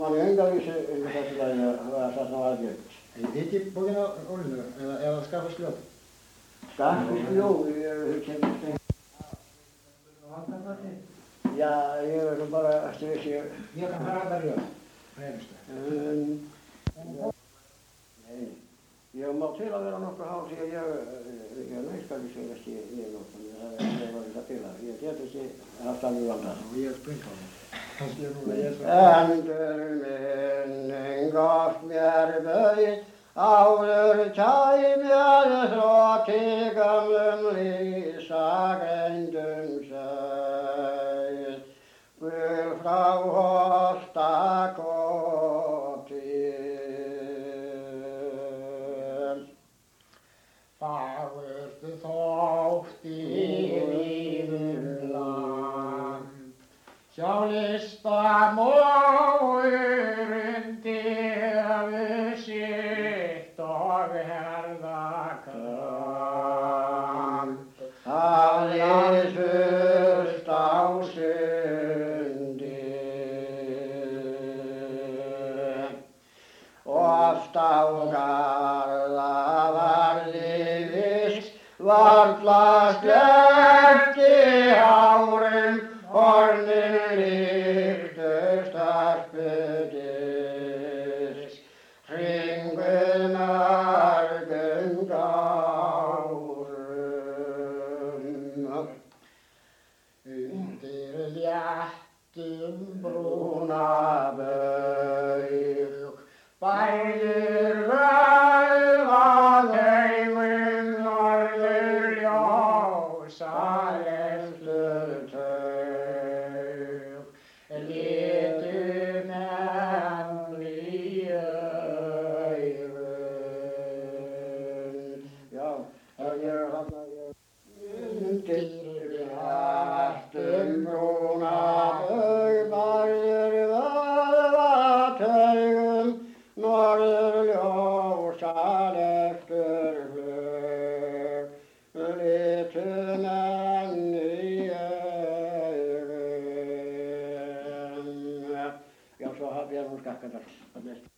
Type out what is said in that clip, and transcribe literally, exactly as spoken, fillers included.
Mä olin ympärissä yhdessä ja hyvässä alkeudessa. Ei teitä pojana ollut, ela skafas löp? Skafas joo, ja jag är bara stressig. Jag kan höra där jag. Nej. Ja mä oon siellä vielä nokka hausia ja ja naiskallisesti ja nokka ja var det pilla. Ja tietysti hastan juontaa. Vi är sprinklar. Kanske nu är så. Äntölmen kasmjärvöi auler taimjäl slåti gamlem lisa grändum säg. Vill frau hosta kotiin. Fagert thótti lífland, sjá lista móðurinn tefi sitt og herða kamp. Allir fyrst á sundi, oft á garða varði visk, varla sleppti hárin, hornin líktust arpudisk, hringuð mörgum gárum. Undir léttum Brúnabaug, bælir vöðvað heimum norður ljósa eftir taug, litu menn í augun. já, það er þarna undir léttum brúnabaug, bælir vöðvað norður ljósa eftir flug, litu menn í augun. Já, svo hafði ég nú skakkat alls.